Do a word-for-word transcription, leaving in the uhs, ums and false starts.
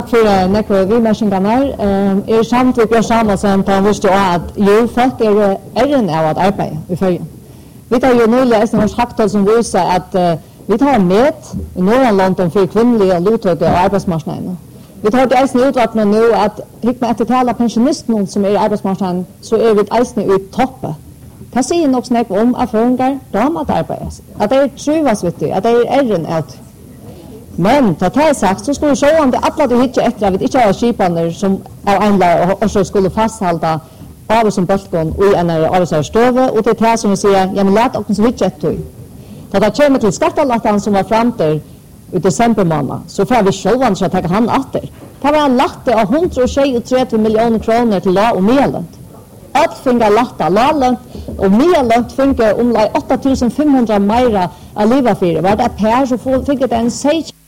för nekve vimersingarna. Er samt vi Bjørn Samuelsen tar visst jo at jo, folk er æren av at arbeide i Førjen. Vi tar jo nylig en hos haktal som viser at uh, vi tar med i Nordland for kvinnelige lottøyde og arbeidsmarknaden. Vi tar til eisen utvalgene nå at hikk med etter tala pensjonisten som er i arbeidsmarknaden, så er vi eisen i toppe. Det sier nok snakk om at føringer damer til arbeidet. At det er truvas vittig, at det er æren av det. Men til det er sagt, så skulle vi se om det alle de hitje etter at vi ikke har skipene som er enler og så skulle fastholde av som bølgen og i en av seg støve, og det er det som vi sier, ja, men lät oss hitje etter. Da det kommer til skattelatten som var frem til i desember måned, så får vi sjølvene til å ta han atter. Det var en latte av one hundred twenty-three millioner kroner til la og medlønt. Alt finner latte av lalønt, og medlønt finner omlag eight thousand five hundred meira av livet fire. Var det per så finner det en seks